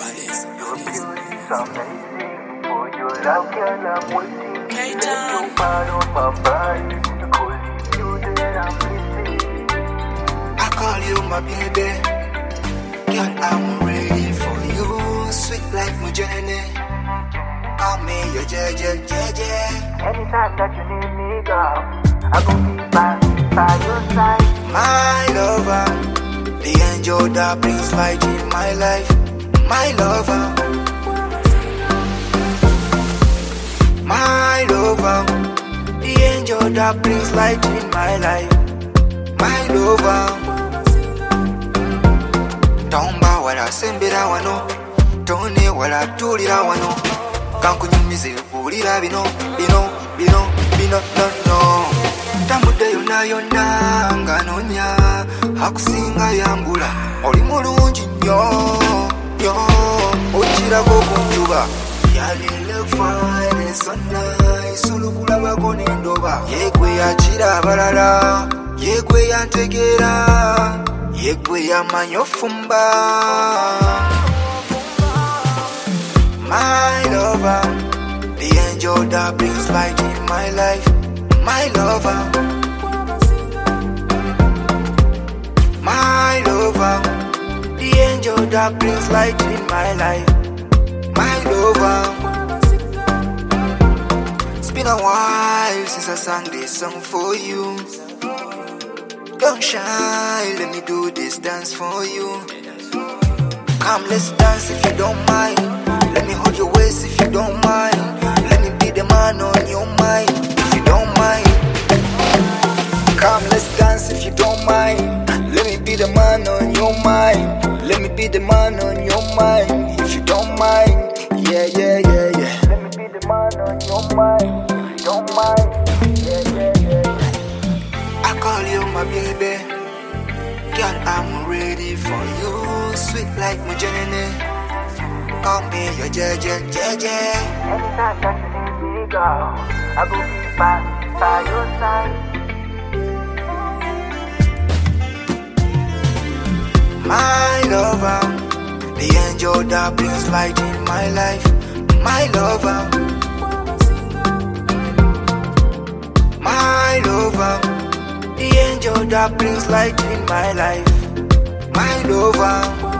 Your beauty is amazing. For your love, girl, I'm waiting. Let your part of my body. Because it's you that I'm missing. I call you my baby. Girl, I'm ready for you. Sweet like my journey. Call me your JJ. Anytime that you need me, girl, I gon' be by your side. My lover, the angel that brings light in my life. My lover, my lover, the angel that brings light in my life. My lover, tomba wala sembera wano, tone wala tulira wano, kankunyumize bulira bino, no. Tambude yonna nga nonya, akusinga yambula, oli mulungi nnyo. Ochirako kunjuba yali look fine and so nice. Ulukulabako nendoba yegwe yakira abalala, yegwe yantegera, yegwe yamanyi ofumba. My lover, the angel that brings light in my life. My lover, my lover, the angel that brings light in my life. My lover. It's been a while since I sang this song for you. Don't shy, let me do this dance for you. Come, let's dance if you don't mind. Let me hold your waist if you don't mind. Let me be the man on your mind if you don't mind. Come, let's dance if you don't mind. Let me be the man on your mind. Let me be the man on your mind if you don't mind. Yeah. Let me be the man on your mind. If you don't mind. Yeah. I call you my baby. Girl, I'm ready for you. Sweet like my journey. Call me your JJ. Anytime that you need me, girl, I will be by your side. My lover, the angel that brings light in my life. My lover, my lover, the angel that brings light in my life. My lover.